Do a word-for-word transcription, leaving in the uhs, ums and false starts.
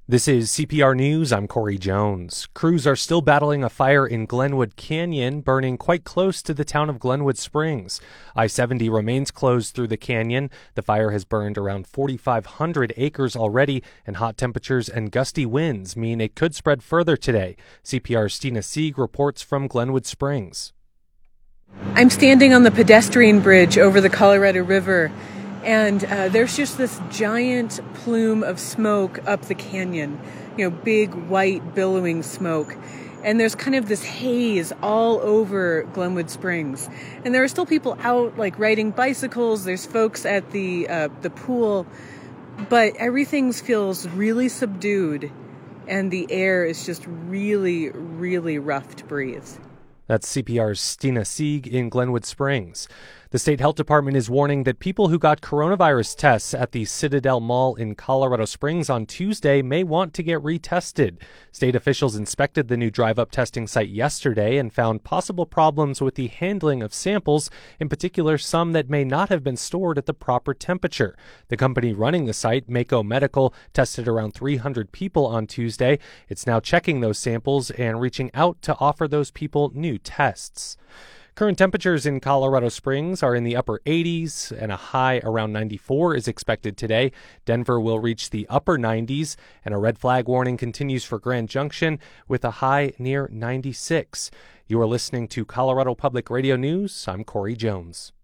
This is C P R News. I'm Corey Jones. Crews are still battling a fire in Glenwood Canyon, burning quite close to the town of Glenwood Springs. I seventy remains closed through the canyon. The fire has burned around forty-five hundred acres already, and hot temperatures and gusty winds mean it could spread further today. C P R's Stina Sieg reports from Glenwood Springs. I'm standing on the pedestrian bridge over the Colorado River, and uh, there's just this giant plume of smoke up the canyon, you know, big white billowing smoke. And there's kind of this haze all over Glenwood Springs. And there are still people out, like, riding bicycles. There's folks at the uh, the pool. But everything feels really subdued, and the air is just really, really rough to breathe. That's C P R's Stina Sieg in Glenwood Springs. The state health department is warning that people who got coronavirus tests at the Citadel Mall in Colorado Springs on Tuesday may want to get retested. State officials inspected the new drive-up testing site yesterday and found possible problems with the handling of samples, in particular some that may not have been stored at the proper temperature. The company running the site, Mako Medical, tested around three hundred people on Tuesday. It's now checking those samples and reaching out to offer those people new tests. Current temperatures in Colorado Springs are in the upper eighties, and a high around ninety-four is expected today. Denver will reach the upper nineties, and a red flag warning continues for Grand Junction with a high near ninety-six. You are listening to Colorado Public Radio News. I'm Corey Jones.